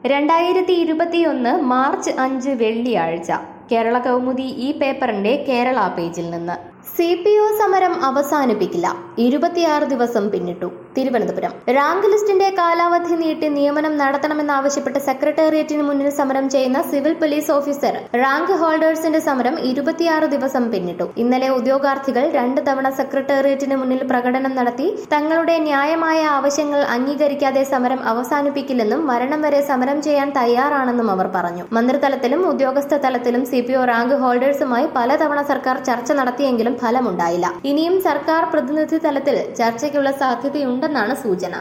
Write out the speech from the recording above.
2021 March 5 വെള്ളിയാഴ്ച കേരള കൗമുദി ഈ പേപ്പറിന്റെ കേരള പേജിൽ നിന്ന് CPO സമരം അവസാനിപ്പിക്കില്ല 26 ദിവസം പിന്നിട്ടു. തിരുവനന്തപുരം റാങ്ക് ലിസ്റ്റിന്റെ കാലാവധി നീട്ടി നിയമനം നടത്തണമെന്നാവശ്യപ്പെട്ട് സെക്രട്ടേറിയറ്റിന് മുന്നിൽ സമരം ചെയ്യുന്ന സിവിൽ പോലീസ് ഓഫീസർ റാങ്ക് ഹോൾഡേഴ്സിന്റെ സമരം 26 ദിവസം പിന്നിട്ടു. ഇന്നലെ ഉദ്യോഗാർത്ഥികൾ 2 തവണ സെക്രട്ടേറിയറ്റിന് മുന്നിൽ പ്രകടനം നടത്തി തങ്ങളുടെ ന്യായമായ ആവശ്യങ്ങൾ അംഗീകരിക്കാതെ സമരം അവസാനിപ്പിക്കില്ലെന്നും മരണം വരെ സമരം ചെയ്യാൻ തയ്യാറാണെന്നും അവർ പറഞ്ഞു. മന്ത്രിതലത്തിലും ഉദ്യോഗസ്ഥ തലത്തിലും CPO റാങ്ക് ഹോൾഡേഴ്സുമായി പലതവണ സർക്കാർ ചർച്ച നടത്തിയെങ്കിലും ഫലമുണ്ടായില്ല. ഇനിയും സർക്കാർ പ്രതിനിധി തലത്തിൽ ചർച്ചയ്ക്കുള്ള സാധ്യതയുണ്ടെന്നാണ് സൂചന.